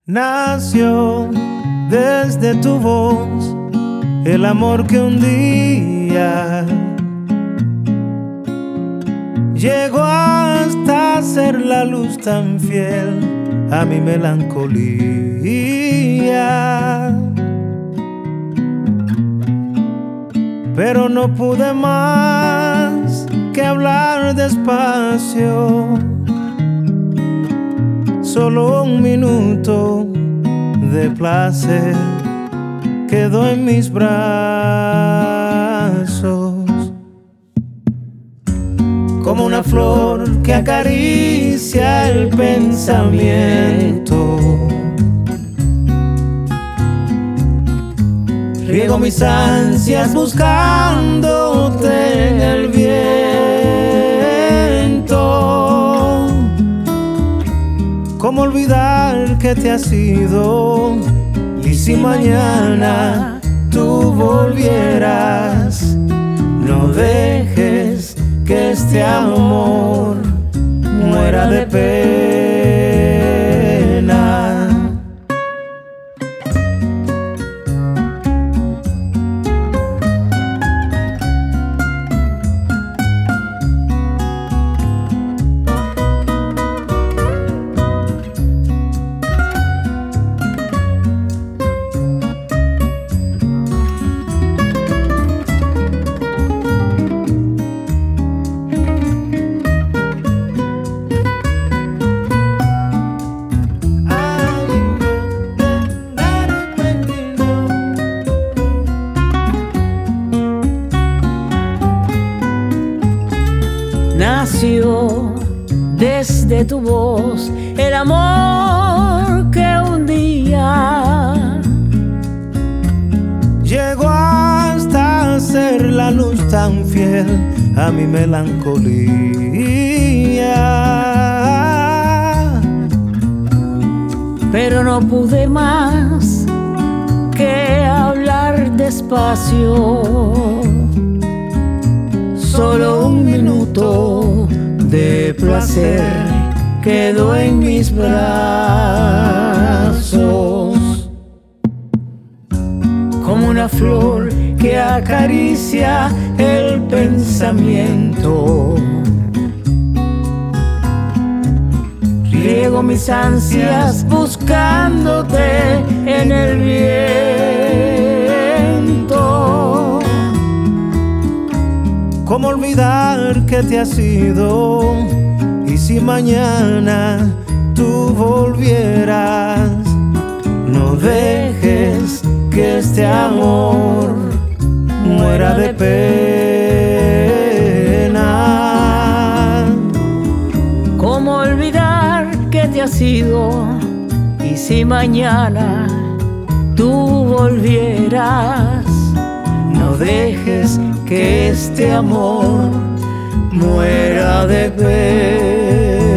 Nació desde tu voz el amor que un día llegó hasta ser la luz tan fiel a mi melancolía. Pero no pude más que hablar despacio. Solo un minuto de placer quedó en mis brazos, como una flor que acaricia el pensamiento. Riego mis ansias buscándote en el viento. ¿Cómo olvidar que te has ido? Y si mañana tú volvieras, no dejes que este amor muera de pena. Nació desde tu voz el amor que un día llegó hasta ser la luz tan fiel a mi melancolía. pero no pude más que hablar despacio. Solo un minuto de placer quedó en mis brazos, como una flor que acaricia el pensamiento. Riego mis ansias buscándote en el viento. ¿Cómo olvidar que te has ido? Y si mañana tú volvieras, no dejes que este amor muera de pena. ¿Cómo olvidar que te has ido? Y si mañana tú volvieras, no dejes que este amor muera de pena.